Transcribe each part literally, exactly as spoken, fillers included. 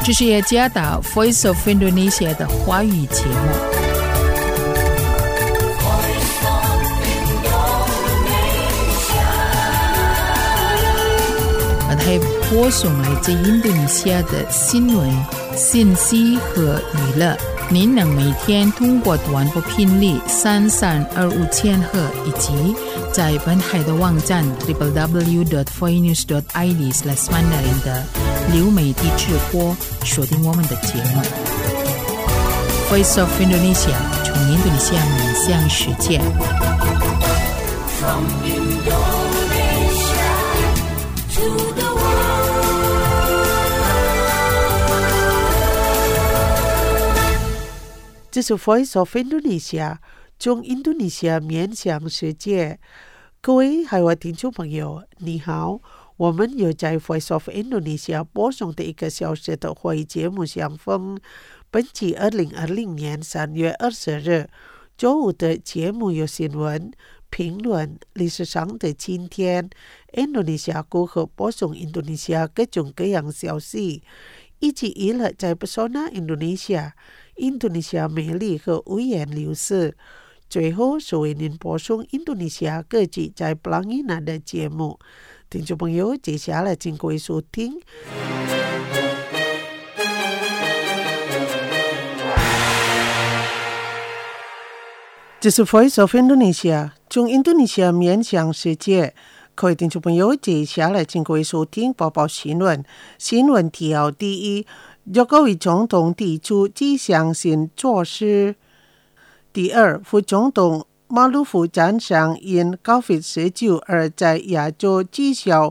这是雅加达 Voice of Indonesia 的华语节目。还播送来自印度尼西亚的新闻、信息和娱乐。您能每天通过短波频率三三二五千赫以及在本海的网站 double-u double-u double-u dot voinews dot i d slash mandarin 的流媒体直播锁定我们的节目。Voice of Indonesia 从印度尼西亚面向世界。From Indonesia to the 这是 Voice of Indonesia 从印度尼西亚面向世界。各位海外听众朋友，你好，我们又在 Voice of Indonesia 播送的一个小时的华语节目相逢。本期二零二零年三月二十日周五的节目有新闻、评论、历史上的今天、印度尼西亚如何播送印度尼西亚各种各样消息，以及娱乐在 Pesona Indonesia印度尼西亚美丽和五颜六色。最后是为您播送印度尼西亚各地在 Pelangina 的节目。听众朋友，接下来请各位收听。这是 Voice of Indonesia 从印度尼西亚面向世界。各位听众朋友，接下来请各位收听播报新闻。新闻提要第一，Jokowi总统提出几项新措施。第二，副总统马鲁夫赞赏因 COVID 十九 而在亚洲绩效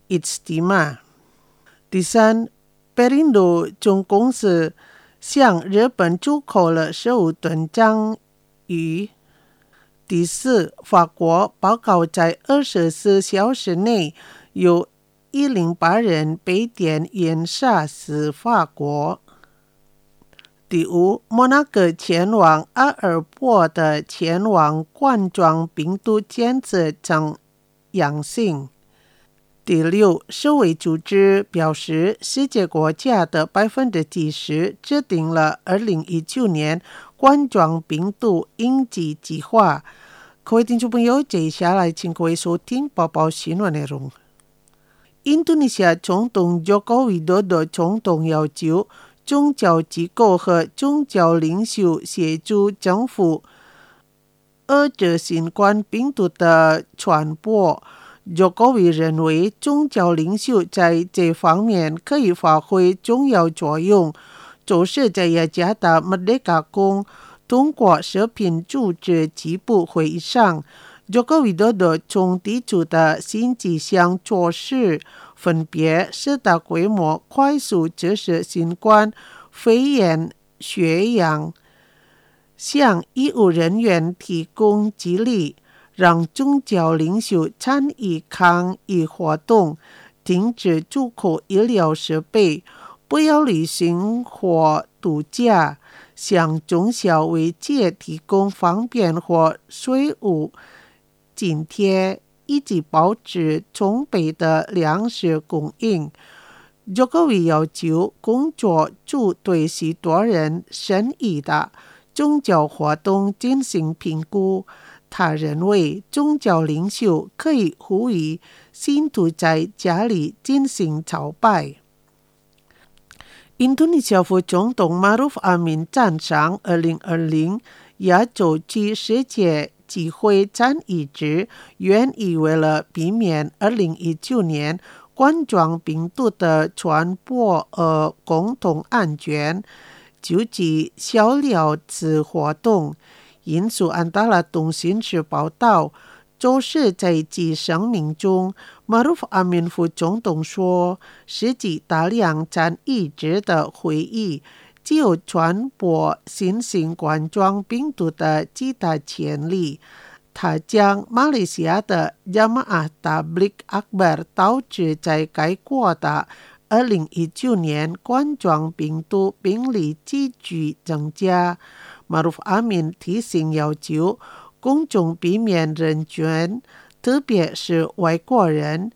Ijtima。第三， Perindo 总公司向日本出口了十五吨章鱼。第四，法国报告在二十四小时内有一百零八人被点烟杀死法国。第五，摩纳哥前往阿尔伯的前往冠状病毒检测呈阳性。第六，世卫组织表示，世界国家的百分之七十制定了二零一九年冠状病毒应急计划。各位听众朋友，接下来请各位收听播报新闻内容。印度尼西亚总统 Joko Widodo 总统要求宗教机构和宗教领袖协助政府遏制新冠病毒的传播。Jokowi 认为宗教领袖在这方面可以发挥重要作用，就是在雅加达 Merdeka 宫通过视频组织机部会议上 Joko Widodo 从提出的新几项措施分别是大规模快速测试新冠肺炎血样，向医务人员提供激励，让宗教领袖参与抗疫活动，停止出口医疗设备，不要旅行或度假，向中小微企业提供方便或税务津贴，以及保持充沛的粮食供应。Jokowi 要求工作组对许多人参与的宗教活动进行评估。他认为宗教领袖可以呼吁信徒在家里进行朝拜。印度尼西亚副总统 Maruf Amin 赞赏二零二零亚洲区世界机会战役之愿意为了避免二零一九年冠状病毒的传播而共同安全，积极销料此活动。引述安达拉通讯社报道，周四在其声明中， Maruf Amin 副总统说，世纪大量参与者的会议具有传播新型冠状病毒的极大潜力。他将马来西亚的 Jamaah Tabligh Akbar 导致在该国的二零一九年冠状病毒病例急剧增加。Maruf Amin 提醒要求公众避免人群，特别是外国人，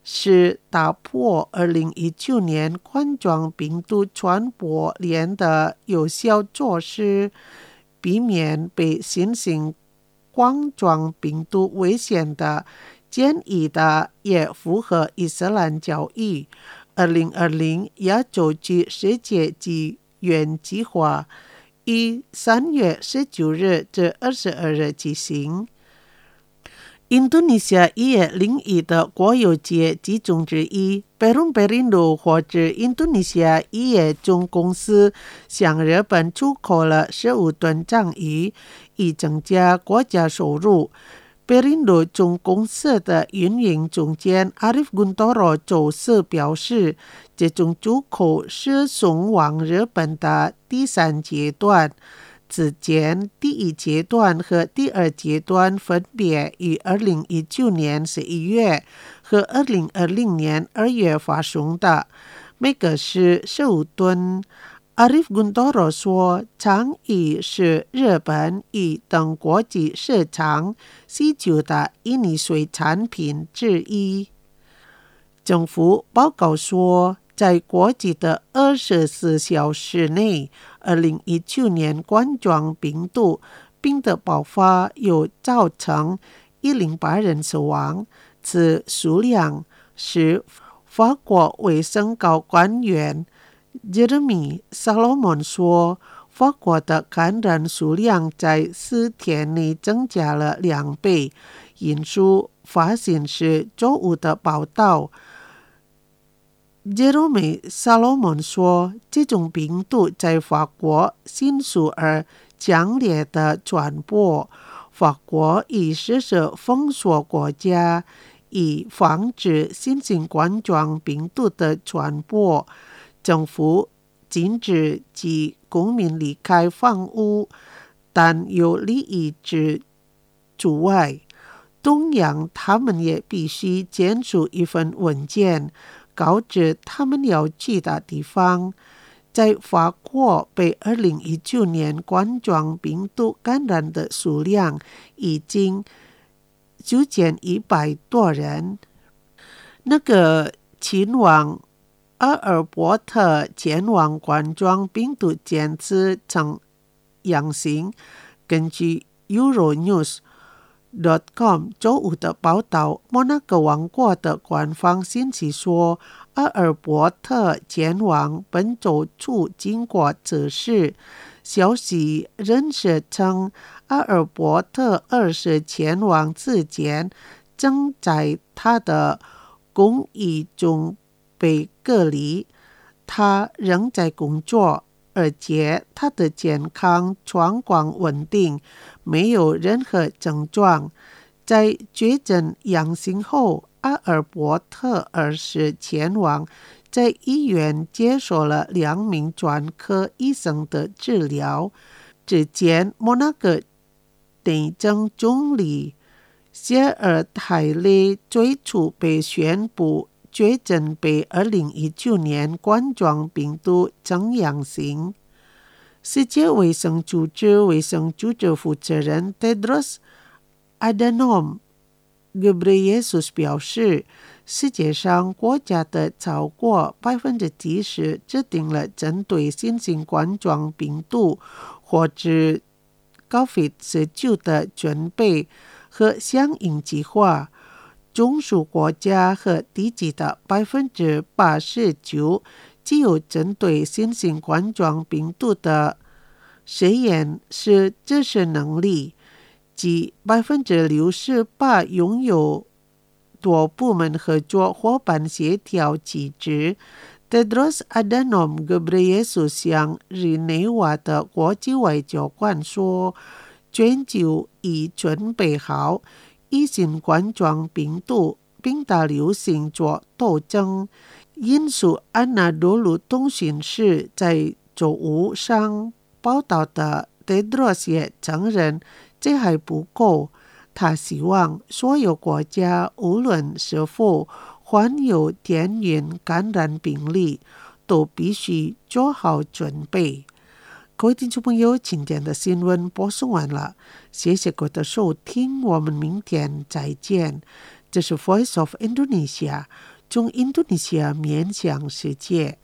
是打破二零一九年冠状病毒传播链的有效措施，避免被新型冠状病毒危险的建议的，也符合伊斯兰教义二零二零亚洲区世界纪元计划于三月十九日至二十二日举行。印度尼西亚一月另一的国有节集中之一 Perum Perindo 或者印度尼西亚一月中公司向日本出口了十五吨章鱼，以增加国家收入。Perindo 中公司的运营总监 Arif Guntoro 周四表示，这种出口是送往日本的第三阶段。之前第一阶段和第二阶段分别于二零一九年十一月和二零二零年二月发送的，每个是十五吨。Arif Guntoro 说，章鱼是日本与等国际市场需求的印尼水产品之一。政府报告说，在国际的二十四小时内，二零一九年冠状病毒病的爆发有造成一百零八人死亡，此数量是法国卫生高官员 Jeremy Salomon 说，法国的感染数量在四天内增加了两倍。引述法新社周五的报道，Jerome Salomon 说，这种病毒在法国迅速而强烈的传播，法国已实施封锁国家，以防止新型冠状病毒的传播。政府禁止其公民离开房屋，但有利益之除外。同样，他们也必须签署一份文件，告知他们要去的地方。在法国被二零一九年冠状病毒感染的数量已经九千一百多人。那个前往阿尔伯特前往冠状病毒检测呈阳性。根据 Euronews dot com 周五的报道，摩纳哥王国的官方信息说，阿尔伯特前往本周初经过测试。消息人士称，阿尔伯特二是前往之前正在他的公寓中被隔离，他仍在工作，而且他的健康状况稳定，没有任何症状。在确诊阳性后，阿尔伯特二世前往在医院接受了两名专科医生的治疗。之前，摩纳哥内政总理谢尔泰勒最初被宣布确诊被二零一九年冠状病毒呈阳性。世界卫生组织卫生组织负责人 Tedros Adhanom Ghebreyesus 表示，世界上国家的超过百分之七十制定了针对新型冠状病毒或者 COVID 十九 的准备和相应计划。中属国家和地区的百分之八十九具有针对新型冠状病毒的实验是知识能力，即百分之六十八拥有多部门合作伙伴协调机制。Tedros Adhanom Ghebreyesus 向日内瓦的国际外交官说，全球已准备好与新冠状病毒并大流行做斗争。引述安纳多鲁通讯社在周五上报道的 Tedros 也承认这还不够，他希望所有国家无论是否患有天然感染病例，都必须做好准备。各位听众朋友，今天的新闻播送完了，谢谢各位的收听，我们明天再见。这是 Voice of Indonesia 中印度尼西亚面向世界。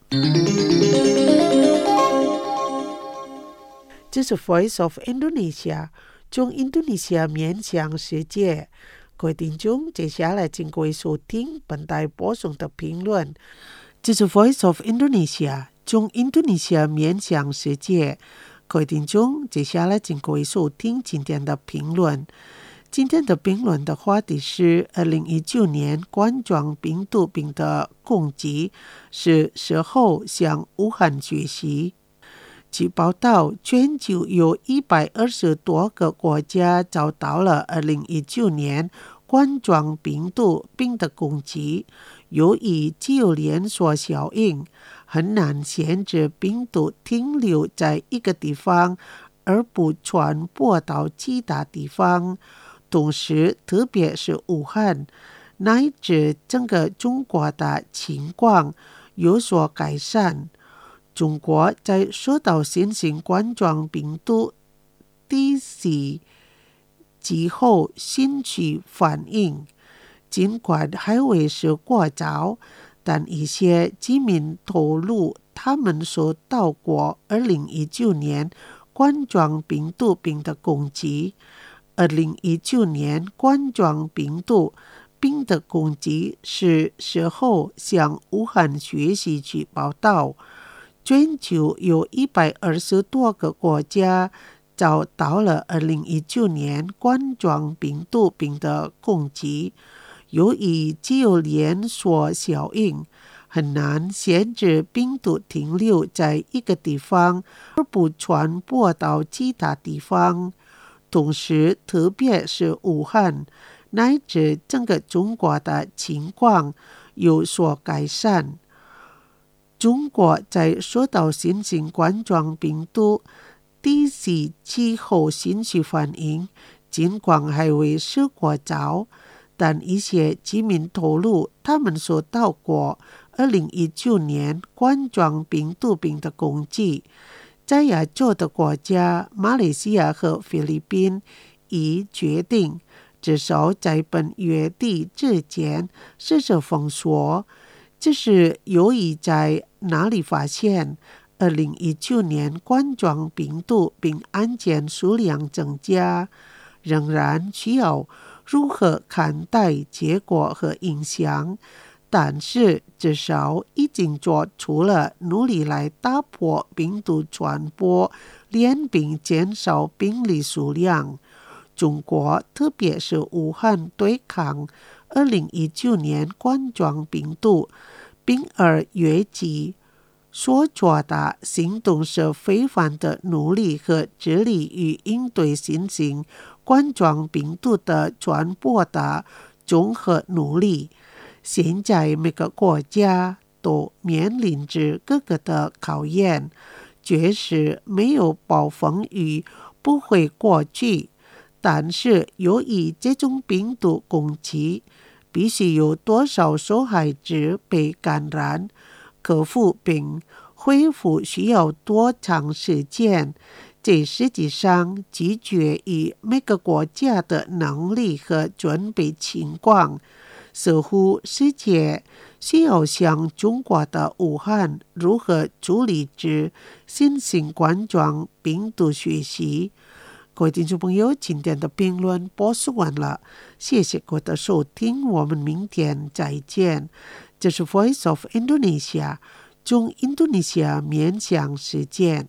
这是 Voice of Indonesia， 中印度尼西亚面向世界。各位听众，接下来请各位收听本台播送的评论。这是 Voice of Indonesia， 中印度尼西亚面向世界。各位听众，接下来请各位收听今天的评论。今天的评论的话题是二零一九年冠状病毒病的攻击是时候向武汉学习。据报道，全球有一百二十多个国家遭到了二零一九年冠状病毒病的攻击。由于具有连锁效应，很难限制病毒停留在一个地方而不传播到其他地方。同时，特别是武汉乃至整个中国的情况有所改善。中国在受到新型冠状病毒第四季后兴起反应，尽管还为时过早，但一些居民透露他们受到过二零一九年冠状病毒病的攻击。二零一九年冠状病毒病的攻击是时候向武汉学习。去报道，全球有一百二十多个国家遭到了二零一九年冠状病毒病的攻击。由于具有连锁效应，很难限制病毒停留在一个地方而不传播到其他地方。同时，特别是武汉乃至整个中国的情况有所改善。中国在受到新型冠状病毒第四季后兴起反应，尽管还为时过早，但一些居民透露他们受到过二零一九年冠状病毒病的攻击。在亚洲的国家马来西亚和菲律宾已决定至少在本月底之前实施封锁。这是由于在哪里发现二零一九年冠状病毒病案件数量增加，仍然需要如何看待结果和影响。但是至少已经做出了努力来打破病毒传播链并减少病例数量。中国特别是武汉对抗二零一九年冠状病毒病而越级所做的行动是非凡的努力和致力于应对新型冠状病毒的传播的综合努力。现在每个国家都面临着各个的考验，确实没有暴风雨不会过去，但是由于这种病毒攻击，必须有多少受害者被感染，克服并恢复需要多长时间，这实际上取决于每个国家的能力和准备情况。似乎世界需要向中国的武汉如何处理之新型冠状病毒学习。各位听众朋友，今天的评论播送完了，谢谢各位的收听，我们明天再见。这是 Voice of Indonesia， 中印度尼西亚面向世界。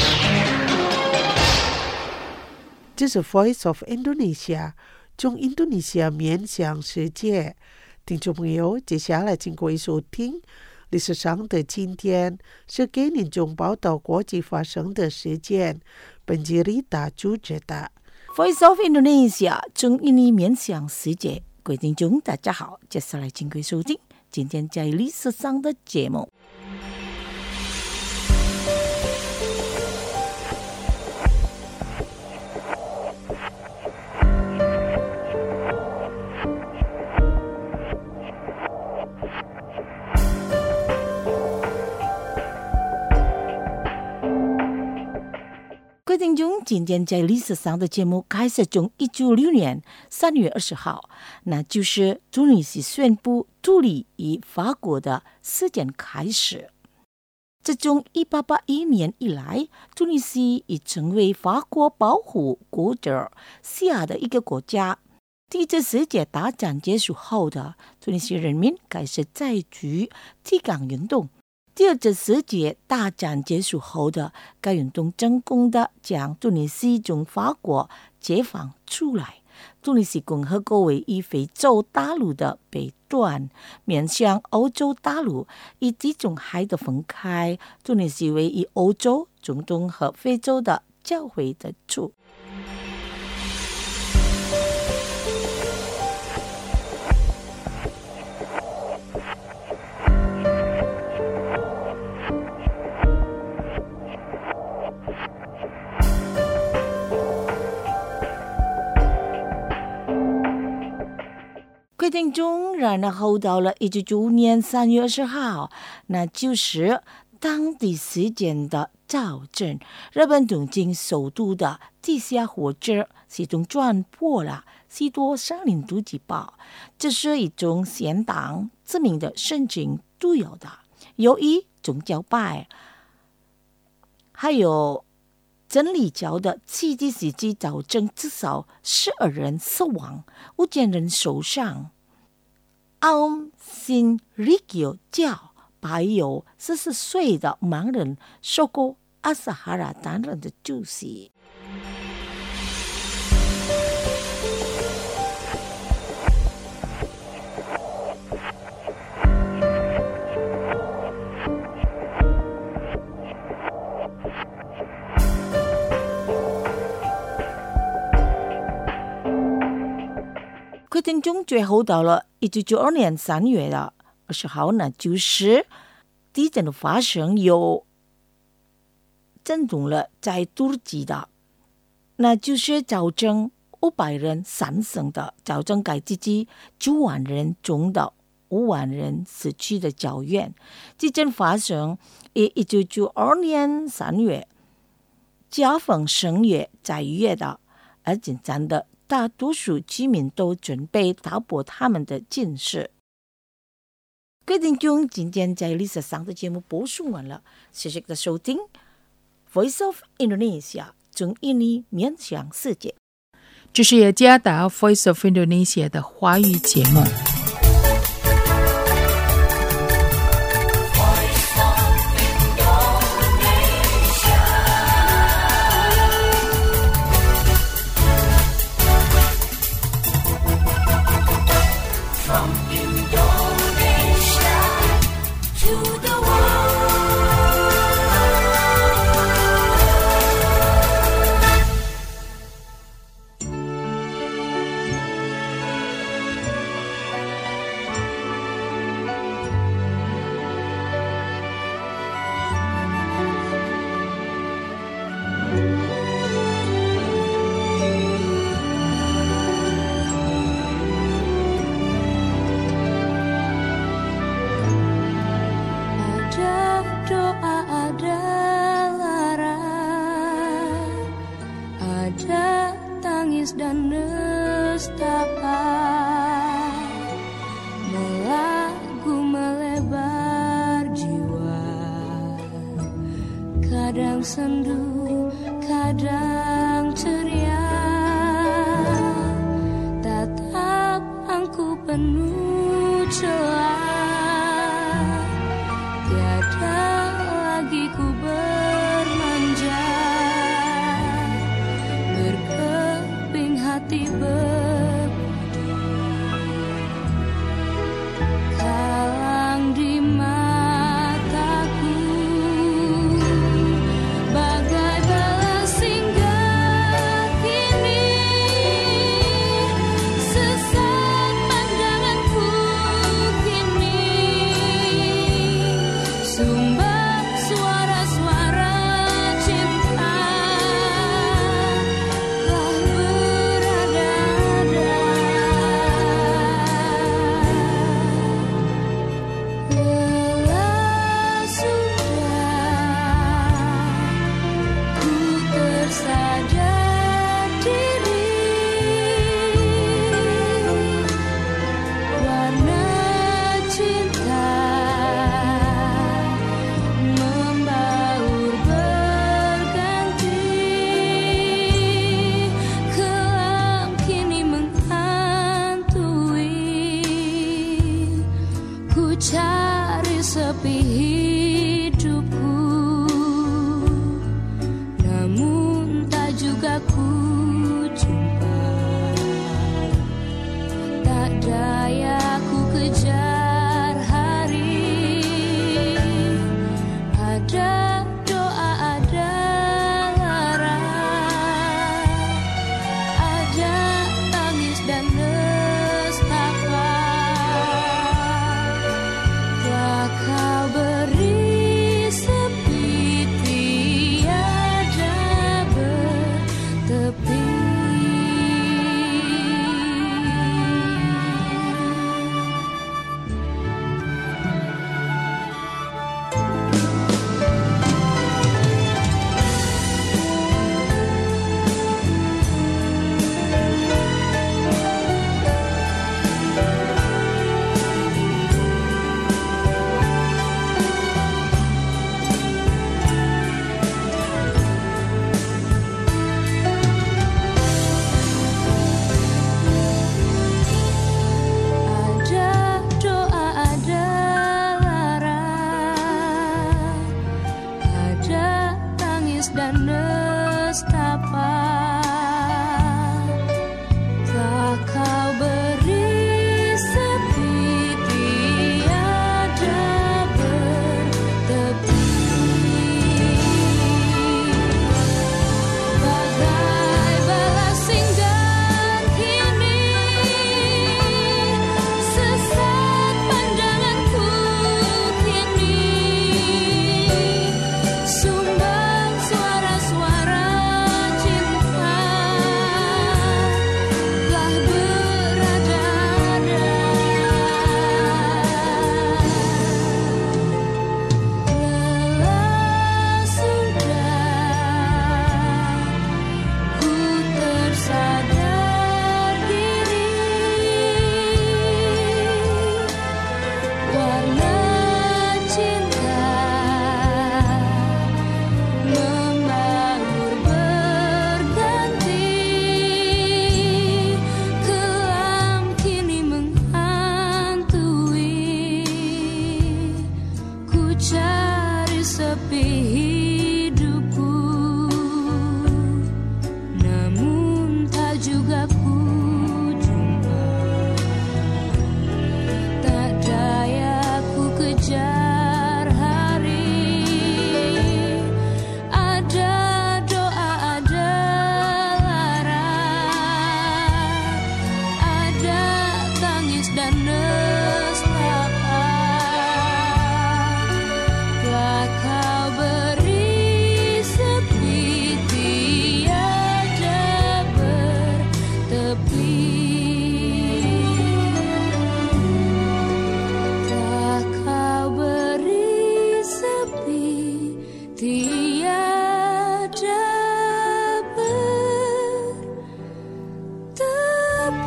这是 Voice of Indonesia，中印度尼西亚面向世界。听众朋友，接下来请各位收听历史上的今天，是给您中报道国际发生的事件。本节里达主持的 Voice of Indonesia 中印尼面向世界。各位听众大家好，接下来请各位收听今天在历史上的节目。各位听众， 今天在历史上的节目开始从一九六年三月二十号，那就是突尼西宣布独立于法国的时间开始。自从一八八一年以来，突尼西已成为法国保护国者下的一个国家。第一次世界大战结束后的突尼西人民开始再举提纲运动。第二次世界大战结束后的该运动成功的将突尼西从法国解放出来。突尼西共和国位于非洲大陆的北端，面向欧洲大陆，以地中海的分开。突尼西位于欧洲、中东和非洲的交汇的处。规定中，然后到了一九九五年三月二十号，那就是当地时间的早晨，日本东京首都的地下火车系统转播了许多上林都记报，这是一种现当知名的神经都有的，由于宗教派还有真理教的七级世纪造成至少十二人死亡，五千人受伤。奥新利教教还有四十岁的盲人受过阿萨哈拉担任的主席。规定中最后到了一九九二年三月的二十号呢，就是地震的发生有震动了在土耳其的，那就是造成五百人丧生的，造成该地区九万人中的五万人死去的较远。地震发生于一九九二年三月，加逢正月在月的，而紧张的大多数居民都准备逃避他们的近视。规定中今天在历史上的节目播送完了，谢谢的收听。Voice of Indonesia 从印尼面向世界， 这是雅加达 Voice of Indonesia 的华语节目。 Dan nestapa melagu melebar jiwa, kadang sendu, kadang ceria, tatap angku penuh celah, tiada lagi ku bermanja, hati berbudi, kalang di mataku bagai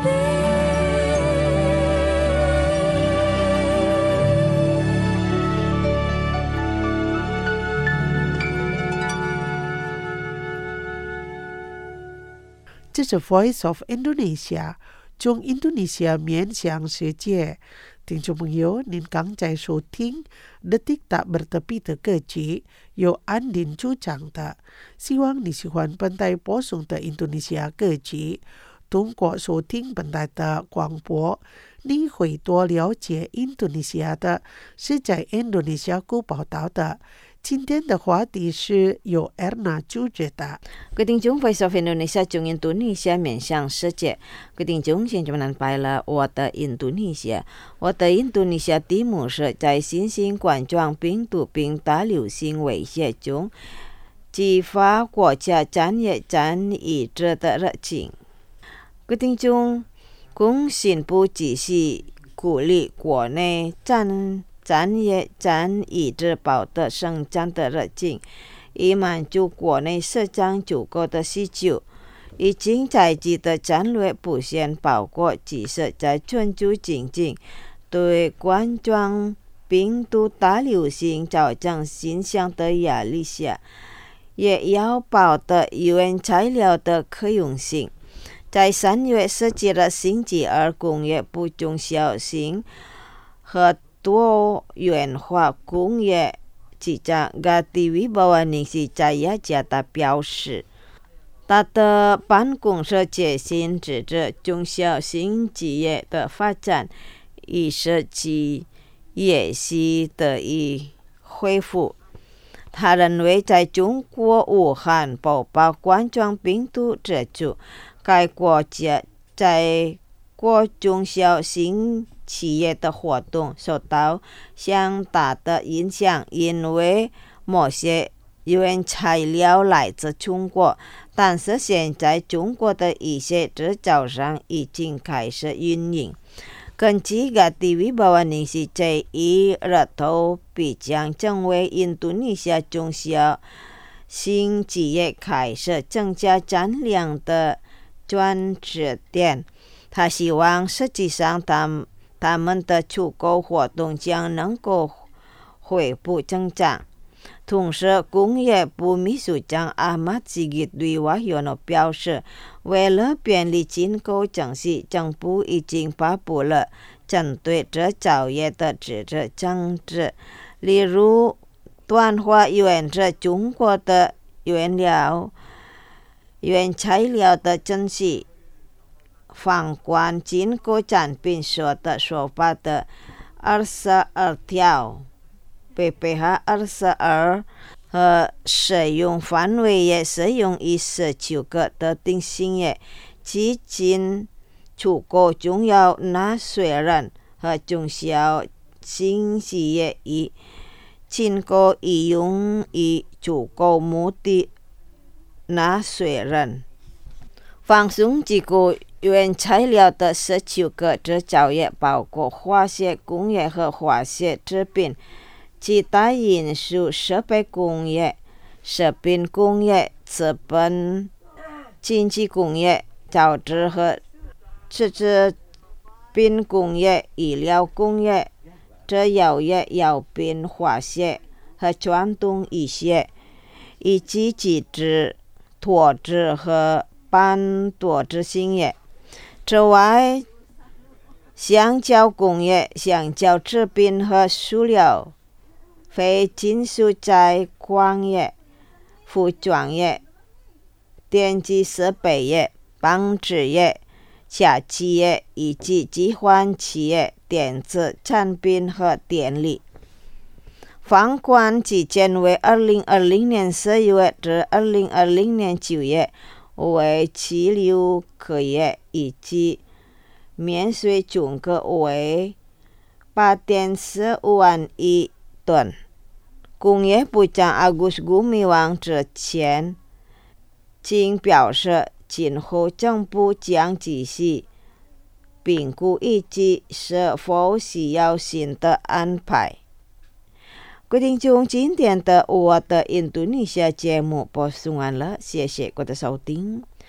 这是 Voice of Indonesia 中印度尼西亚面向世界。听众朋友，您刚才收听 Detik Tak Bertepi 的歌曲，由安林主唱的。希望你喜欢本台播送的印度尼西亚歌曲。通过收听本台的广播，你会多了解印度尼西亚的是在印度尼西亚国报道的。今天的话题是由 Erna 主持的。 各位听众 Voice of Indonesia 中印度尼西亚面向世界。各位听众，现在们来了我的印度尼西亚。我的印度尼西亚题目是在新型冠状病毒病大流行威胁中，激发国家战略战役者的热情。各位听众，工信部继续鼓励国内战战业战役之宝的生产的热情，以满足国内市场足够的需求。已经采取的战略布线包括继续在全球经济对冠状病毒大流行造成影响的压力下，也要保的原材料的可用性。在三月十七日星期二，工业部中小型和多元化工业局长 Gati Wibawaningsi Cahya Jatha 表示，他的办公室决心支持中小型企业的发展，以使其业绩得以恢复。他认为，在中国武汉爆发冠状病毒之初，该国家在国中小型企业的活动受到相当的影响，因为某些原材料来自中国，但是现在中国的一些制造商已经开始运营。根据 Gati Wibawaningsi 这一日头必将成为印度尼西亚中小型企业开始增加产量的转折点。他希望实际上他们他们的出口活动将能够恢复增长。同时，工业部秘书长 Ahmad Sigit Dwiwahyono 表示，为了便利进口东西，政府已经发布了针对制造业的支持政策，例如短化源自中国的原料原材料的珍惜，放宽进口产品所的说法的二十二条 P P H 二十二和使用范围也适用于十九个特定行业，其进出口中要纳税人和中小型企业以进口以用于出口目的纳税人。放松进口原材料的十九个制造业包括化学工业和化学制品、其他因素设备工业、食品工业、资本经济工业、造纸和制品工业、医疗工业、制药业、药品、化学和传统医学，以及机制、脱脂和半脱脂行业。此外，橡胶工业、橡胶制品和塑料、非金属材矿业、服装业、电子设备业、纺织业、下企业以及计算企业、电子产品和电力。放宽期间为二零二零年四月至二零二零年九月，为期六个月，以及免税总额为 八点四五万亿吨。工业部长 Agus Gumiwang 之前经表示，今后政府将继续评估以及是否需要新的安排。各位听众，今天的我的印度尼西亚节目播送完了，谢谢各位的收听。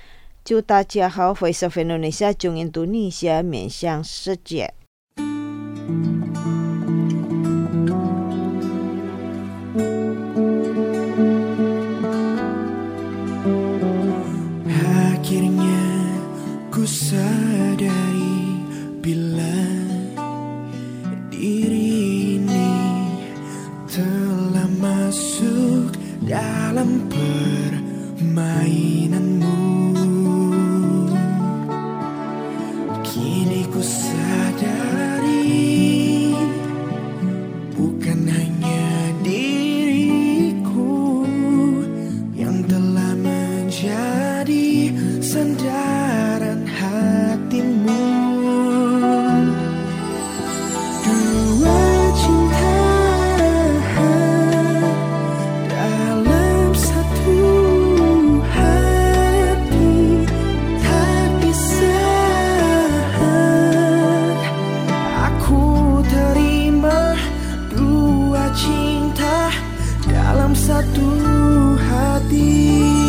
祝大家好 Voice of Indonesia 中印度尼西亚面向世界。 Akhirnya ku sadari bila diri ini telah masuk dalam permainanmu. Kini ku sadari bukan hanya diriku yang telah menjadi sandaran hatimu. Dua cinta dalam satu hati tak bisa. Aku terima dua cinta dalam satu hati.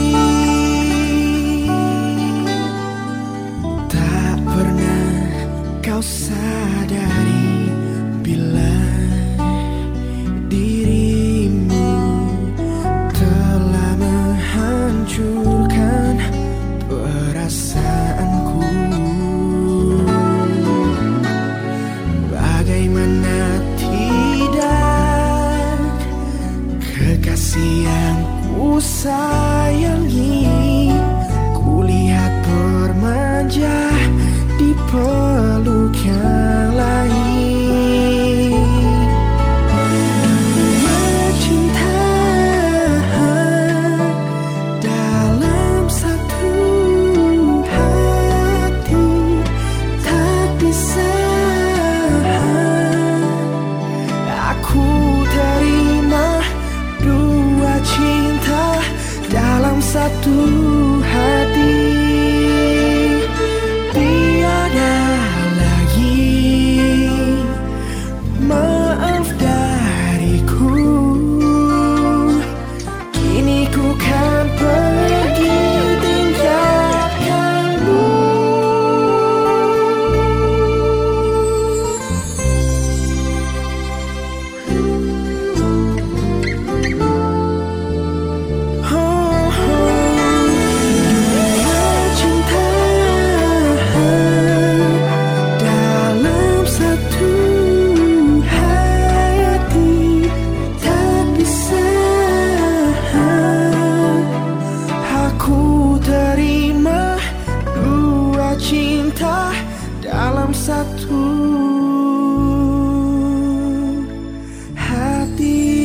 Tak pernah kau sadari bila dirimu telah menghancurkan perasaanku. Bagaimana tidak, kekasih yang ku sayangi, kulihat bermanja di peluk yang lain. Dua cinta dalam satu hati tak bisa. Aku terima dua cinta dalam satu hati. Tiada lagi maaf dariku. Kini ku kan pergi tinggalkanmu. Oh, oh. Dua cinta dalam satu hati tak bisa. Aku terima dua cinta dalam satu hati.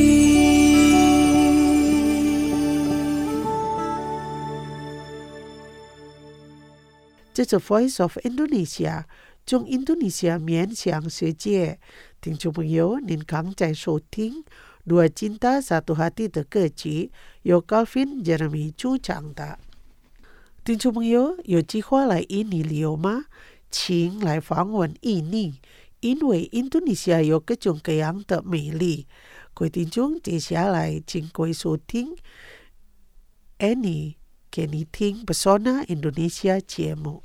这是 Voice of Indonesia 中印度尼西亚面向世界。听众朋友，您刚在收听 Dua Cinta Satu Hati 的歌曲，由 Calvin Jeremy 主唱的。听众朋友，有计划来印尼旅游吗？请来访问印尼，因为印度尼西亚有各种各样的美丽。各位听众，接下来请各位收听 Annie 给你听 Pesona Indonesia 节目。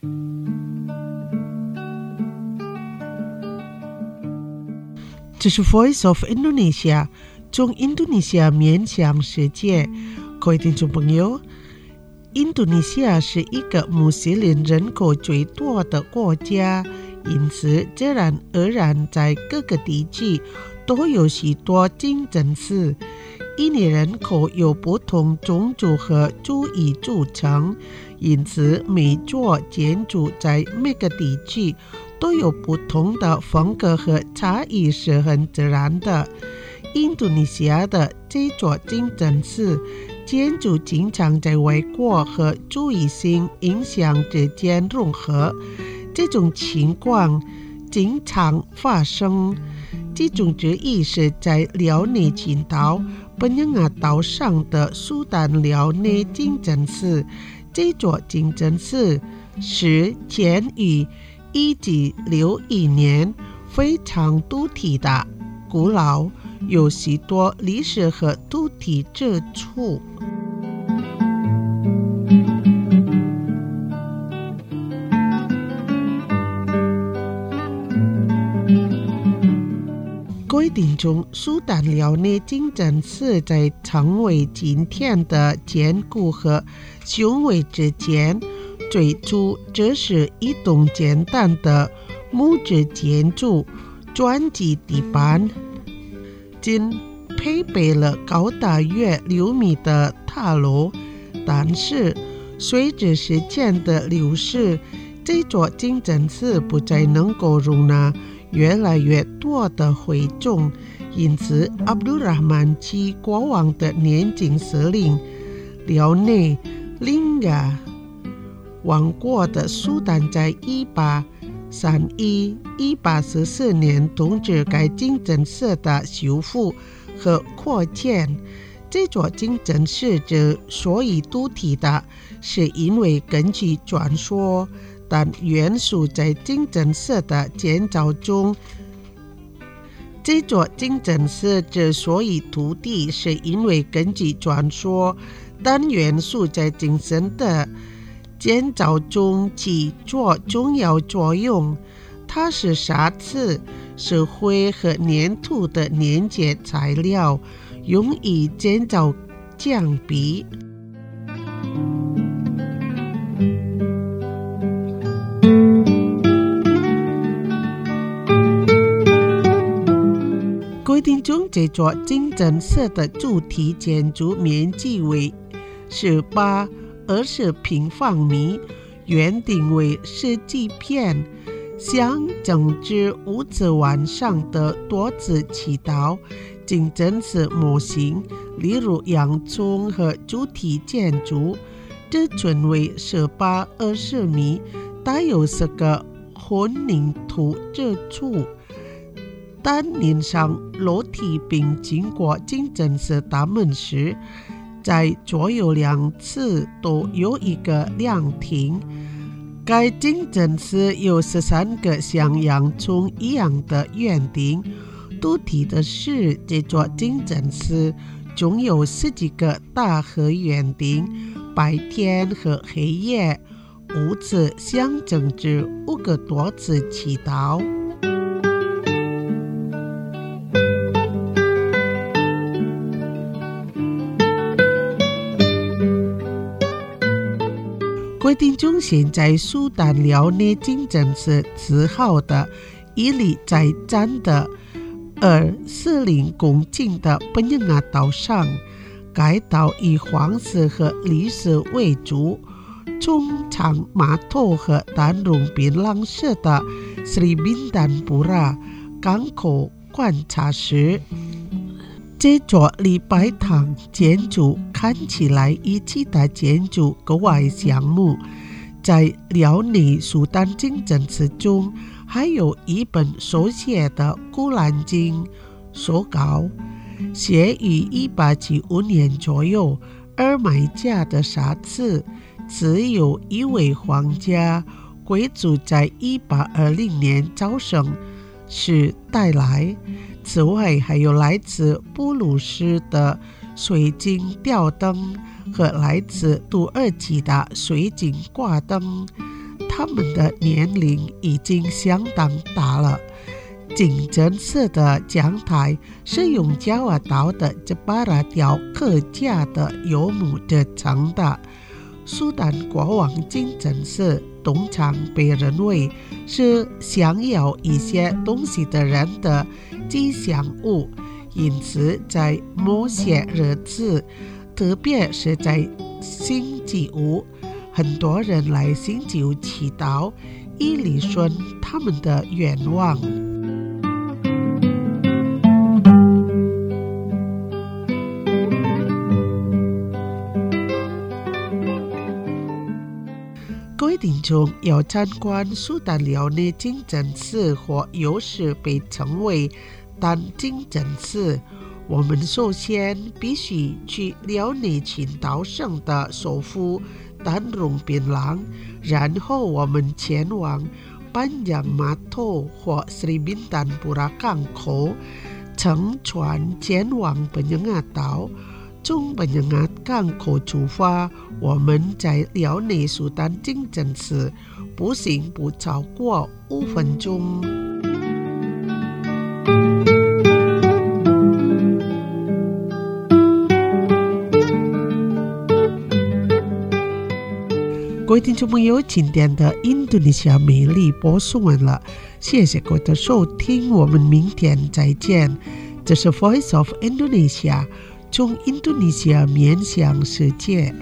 这是 Voice of Indonesia 中印度尼西亚面向世界。各位听众朋友，印度尼西亚是一个穆斯林人口最多的国家，因此自然而然在各个地区都有许多清真寺。印尼人口由不同种族和族裔组成，因此每座建筑在每个地区都有不同的风格和差异是很自然的。印度尼西亚的这座清真寺建筑经常在外国和族裔性影响之间融合，这种情况经常发生。其中之一是在辽内群岛本雅亚岛上的苏丹辽内清真寺。这座清真寺是建于一九六一年，非常独特的古老，有许多历史和独特之处。 各位听众，苏丹辽内清真寺在成为今天的坚固和雄伟之间，最初只是一栋简单的木质建筑砖基地板，仅配备了高达约六米的塔楼，但是随着时间的流逝，这座清真寺不再能够容纳越来越多的会众，因此阿卜杜拉曼七国王的年轻司令辽内林嘎王国的苏丹在一八三一、一八四四年通知该清真寺的修复和扩建。这座清真寺之所以独特的，是因为根据传说，但元素在清真寺的建造中，这座清真寺之所以独特，是因为根据传说，但元素在精神的建造中起着重要作用。它是沙子、石灰和粘土的连接材料，用以建造墙壁。规定中，这座清真寺的主体建筑面积为十八二十平方米，原定为十几片，象征之屋子晚上的多次祈祷。清真寺模型，例如洋葱和主体建筑，这均为十八二十米，带有四个混凝土支柱。当您上楼梯并经过清真寺大门时，在左右两侧都有一个凉亭。该清真寺有十三个像洋葱一样的圆顶，独特的是，这座清真寺中有十几个大和圆顶，白天和黑夜五次象征着五个多次祈祷。规定中，现在苏丹辽内清真寺自豪的屹立在占的二四零公顷的本仁阿岛上。该岛以黄石和绿石为主，从长码头和丹绒槟榔市的斯里宾丹布拉港口观察时，这座礼拜堂建筑看起来与其他建筑格外相似。在辽内苏丹清真寺中，还有一本手写的古兰经手稿，写于一八七五年左右，而买家的沙子只有一位皇家贵族在一八二零年早上时带来。此外，还有来自布鲁斯的水晶吊灯和来自土耳其的水晶挂灯，他们的年龄已经相当大了。清真寺的讲台是用加瓦岛的吉巴拉雕刻家的柚木制成的。苏丹国王清真寺通常被认为是想要一些东西的人的吉祥物，因此在某些日子，特别是在星期五，很多人来星期五祈祷，以理顺他们的愿望。各位听众，要参观苏丹辽内清真寺，或有时被称为丹清真寺，我们首先必须去辽内群岛省的首府丹绒槟榔，然后我们前往班扬码头或斯里宾丹布拉港口，乘船前往本仁阿岛。从本仁阿港口出发，我们在辽内苏丹清真寺步行不超过五分钟。 各位听众朋友，今天的印度尼西亚美丽播送完了，谢谢各位的收听，我们明天再见。这是 Voice of Indonesia， 从印度尼西亚面向世界。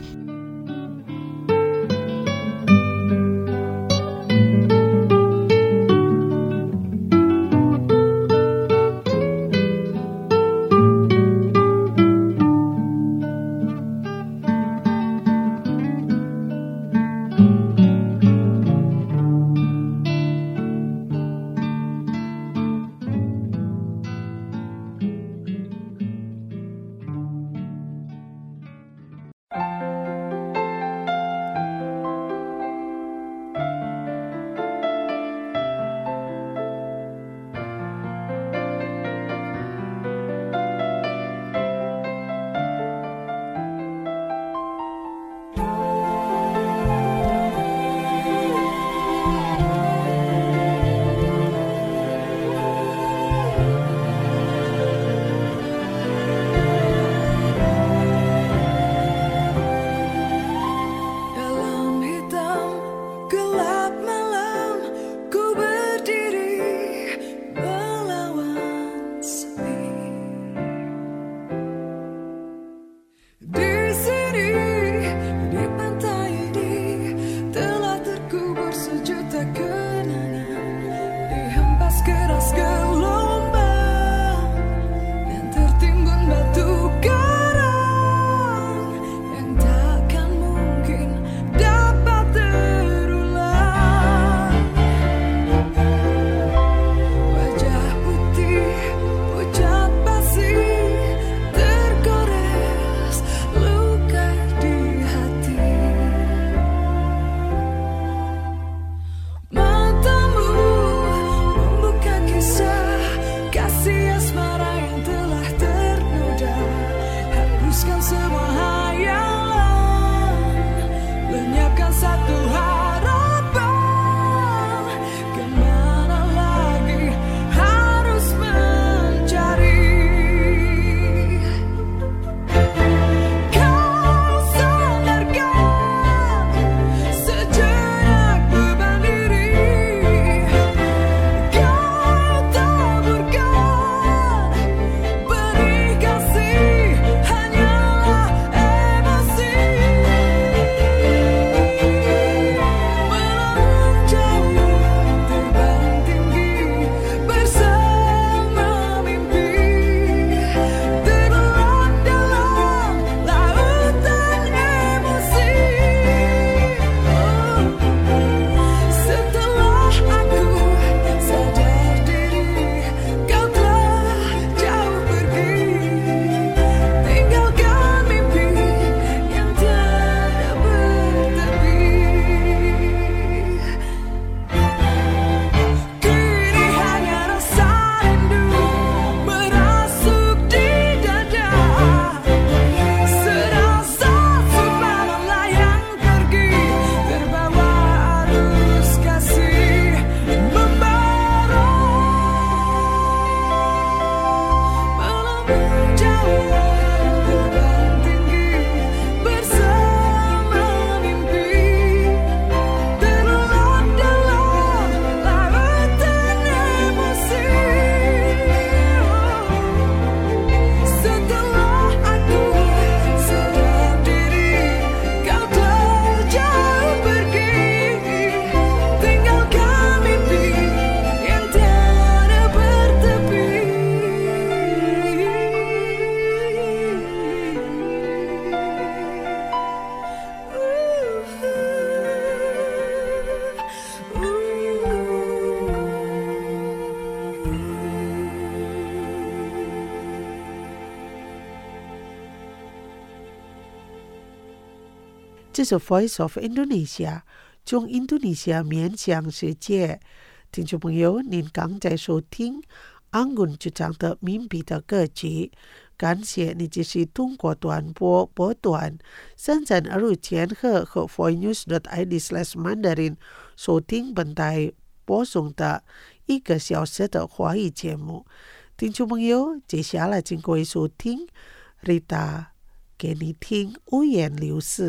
这是 Voice of Indonesia， 从印度尼西亚面向世界。听众朋友，您刚才收听安grund主唱的民币的歌曲，感谢你继续通过短波波段三三二五千赫和 voicenews dot i d slash mandarin 收听本台播送的一个小时的华语节目。听众朋友，接下来请各位收听 Rita 给你听五颜六色。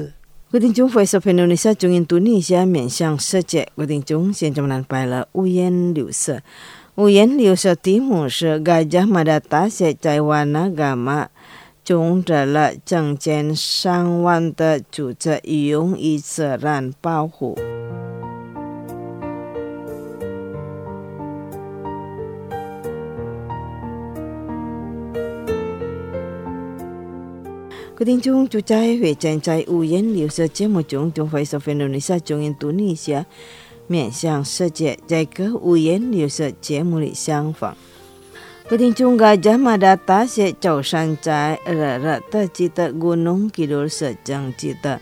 quyết định chung Voice of Indonesia chung Indonesia miền sang世界quyết定chung现在们摆了五颜六色五颜六色题目是 Gajah Mada 大写在 Wanagama 种着了整千上万的组织用于自然保护。quyết định chung chủ trái về tranh trái五颜六色节目中中 Voice of Indonesia 中 Indonesia 面向世界在个五颜六色节目里相访。quyết定chung Gajah Mada 大写走山在热热的记得 Gunung Kidul sedang 记得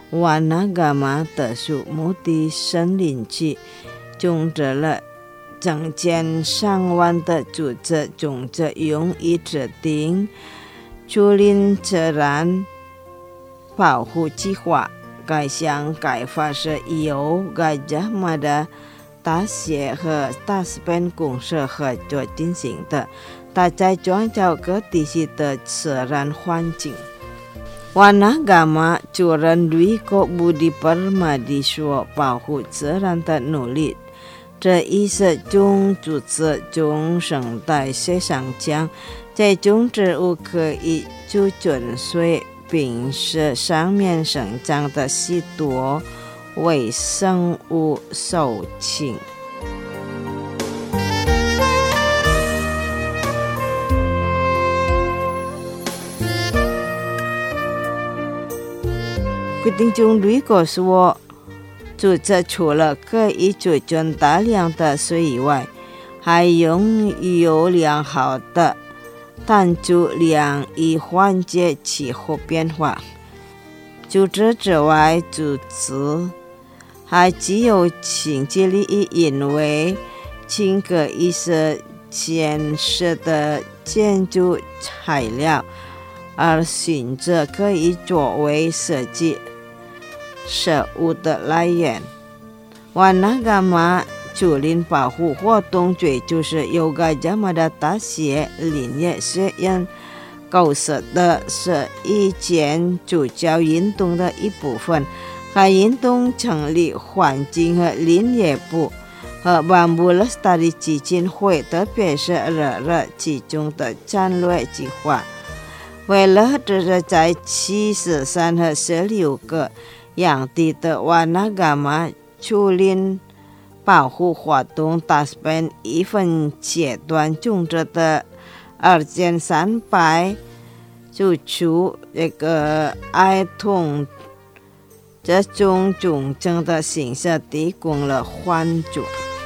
Wanagama 的树木的森林区种着了整千上万的组织种子用于指定竹林自然保护计划。该项改发是由 Gajah Mada 大学和大斯本公社合作进行的，它在创造各地区的自然环境。Wanagama 主人瑞克布迪帕马迪说保护自然的努力，这意是种组织种生态学上讲，这种植物可以就准水并使上面生长的许多微生物受侵。quyết定中瑞克说，组织除了可以储存大量的水以外，还拥有良好的碳足量以缓解气候变化。除此之外，组织还具有经济利益，因为轻可以是建设的建筑材料，而寻着可以作为设计食物的来源。Wanagama 竹林保护活动最就是由 Gajah Mada 大学林业学院构设的，是以前主教运动的一部分。该运动成立环境和林业部和 Bambu Lestari 基金会，特别是热热其中的战略计划。为了这是在七十三和十六个养地的 Wanagama 竹林保护活动达成一分阶段种植的二千三百株出这个儿童这种种植的形式提供了帮助。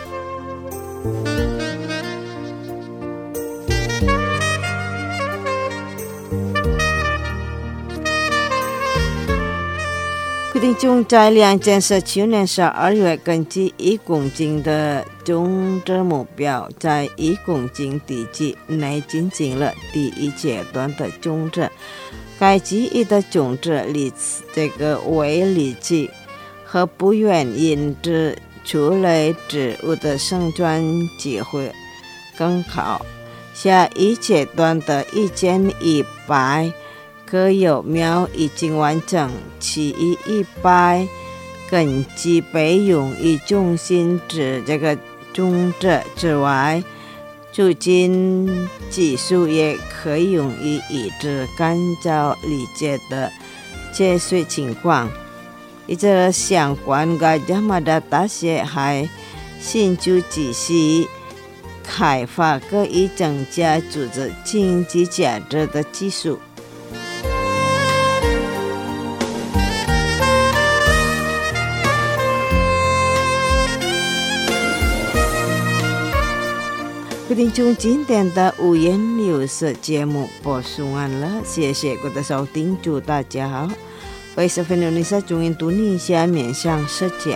决定中在两千十七年十二月，根据一公斤的种植目标，在一公斤地区内进行了第一阶段的种植。该基地的种植离这个为离区和不远因之除类植物的生存机会更好。下一阶段的一千一百个幼苗已经完成，其余一百根基被用于中心指这个种植之外，除菌技术也可以用于抑制干燥理解的节水情况。与这相关， Gajah Mada 大学还新就继续开发可以增加组织经济价值的技术。决定中今天的五颜六色节目播送完了，谢谢各位的收听，祝大家好。Voice of Indonesia 中印度尼西亚面向世界。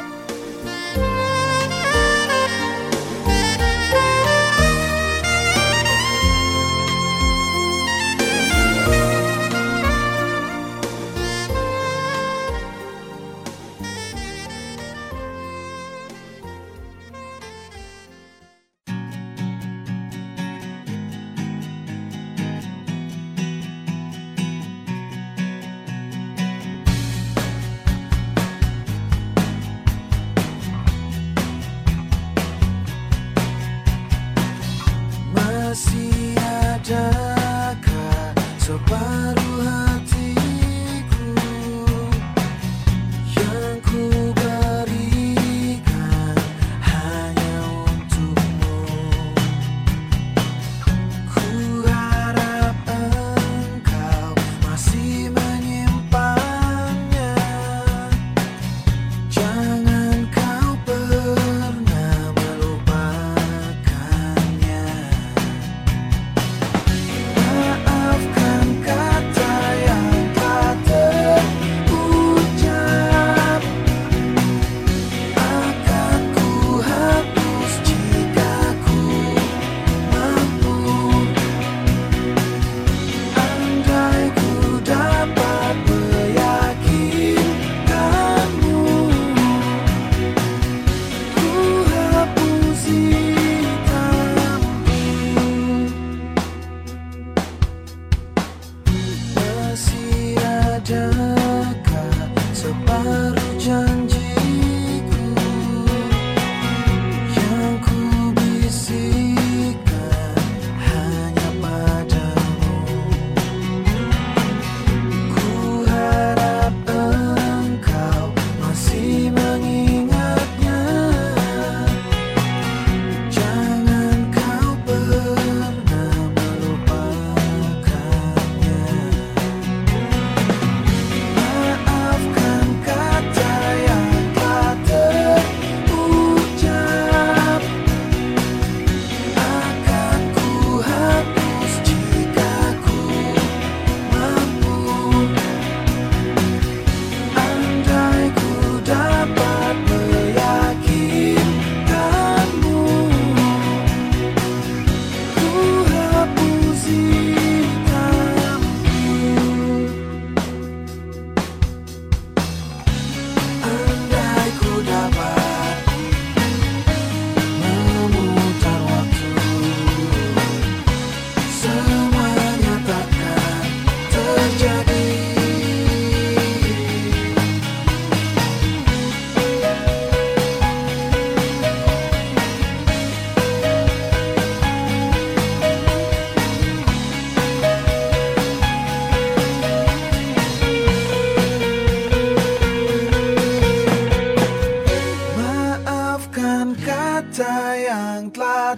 kata yang telah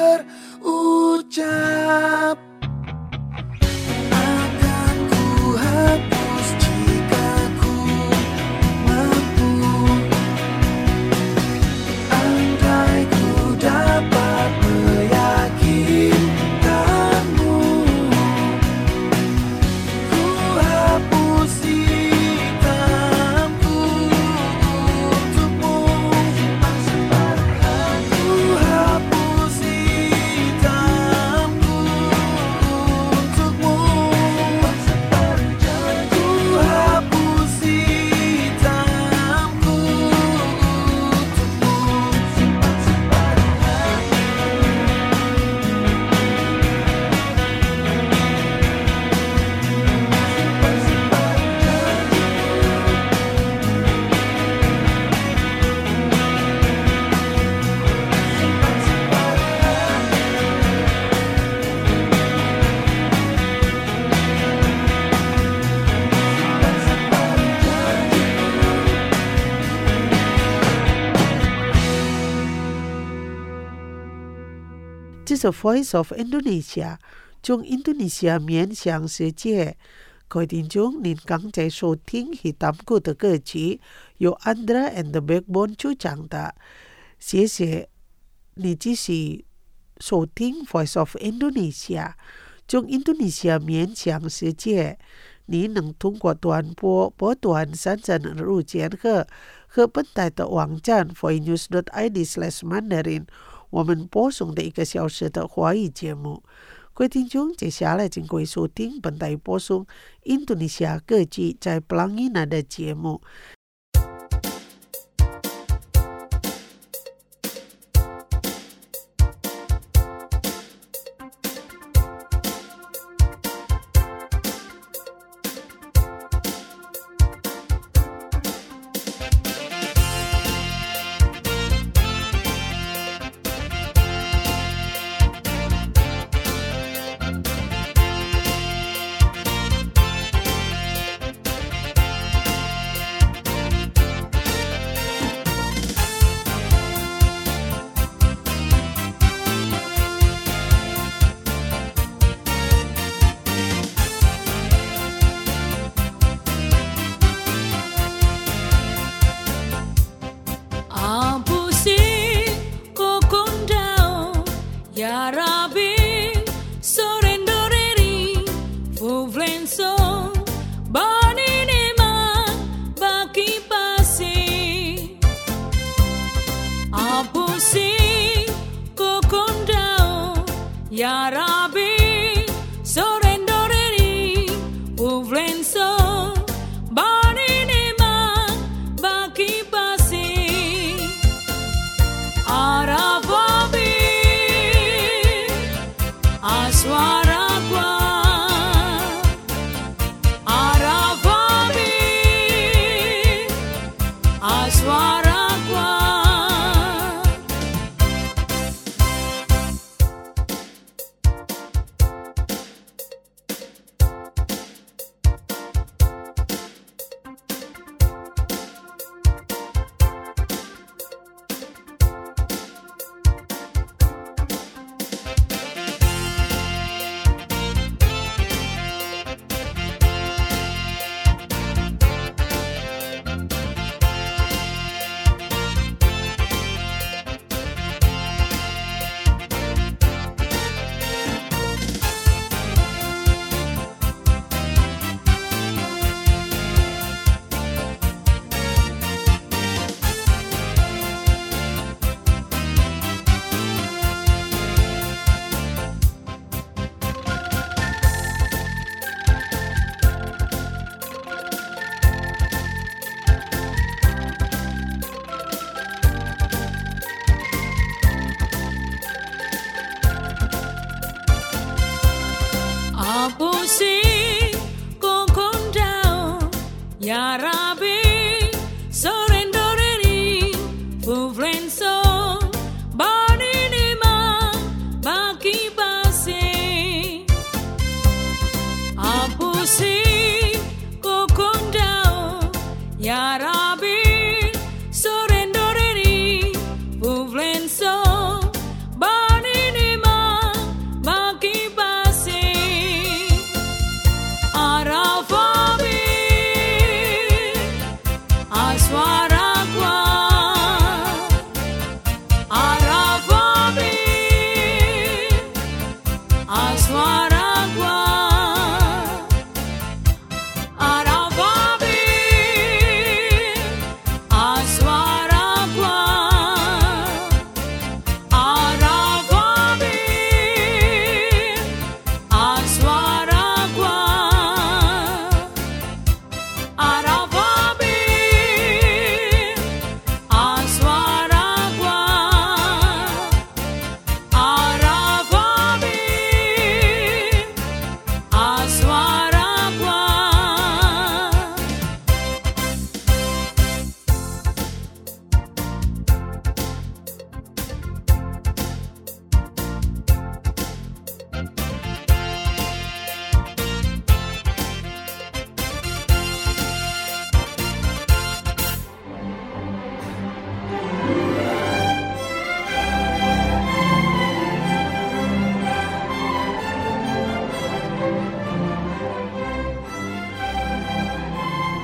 terucap akan ku hapus jika ku mampu. Andai ku dapat meyakinkanmu, ku hapus hitamku untukmu. Ku hapus hitamku untukmu. Ku hapus hitamku 这是 Voice of Indonesia 中印度尼西亚面向世界。各位听众，您刚才收听 Hitamku 的歌曲，由 Andra and the Backbone 主唱的。谢谢你继续收听 Voice of Indonesia 中印度尼西亚面向世界。你能通过短波波段三三二五千赫和本台的网站 voinews dot i d slash mandarin 我们播送的一个小时的华语节目。各位听众，接下来请各位收听本台播送印度尼西亚歌曲在 Pelangina 的节目。 Ya Rabbi, sorrendoreri, uvlenso, bani nema, baki pasi, Arababi, aswara kwa, Arababi, aswara kwa.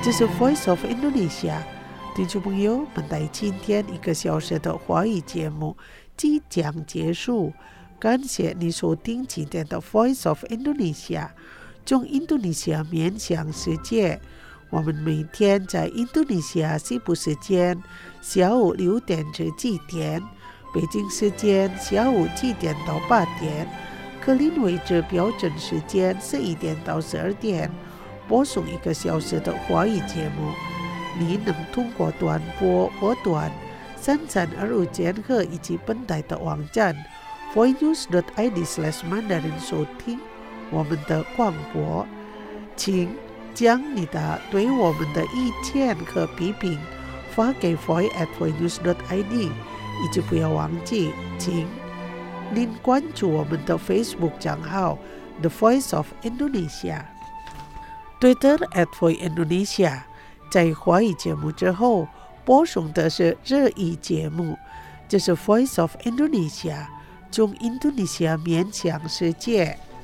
这是 Voice of Indonesia。听众朋友们，在今天一个小时的华语节目即将结束，感谢你收听今天的 Voice of Indonesia， 从印度尼西亚面向世界。我们每天在印度尼西亚西部时间下午六点至七点，北京时间下午七点到八点，格林威治标准时间十一点到十二点，播送一个小时的华语节目。你能通过短波波段三三二五千赫以及本台的网站 voicenews dot i d slash mandarin 收听我们的广播。请将你的对我们的意见和批评发给 voice at voicenews dot i d， 以及不要忘记，请您关注我们的 Facebook 账号 The Voice of Indonesia， Twitter at Voice Indonesia。在华语节目之后，播送的是日语节目，这是 Voice of Indonesia， 从印度尼西亚面向世界。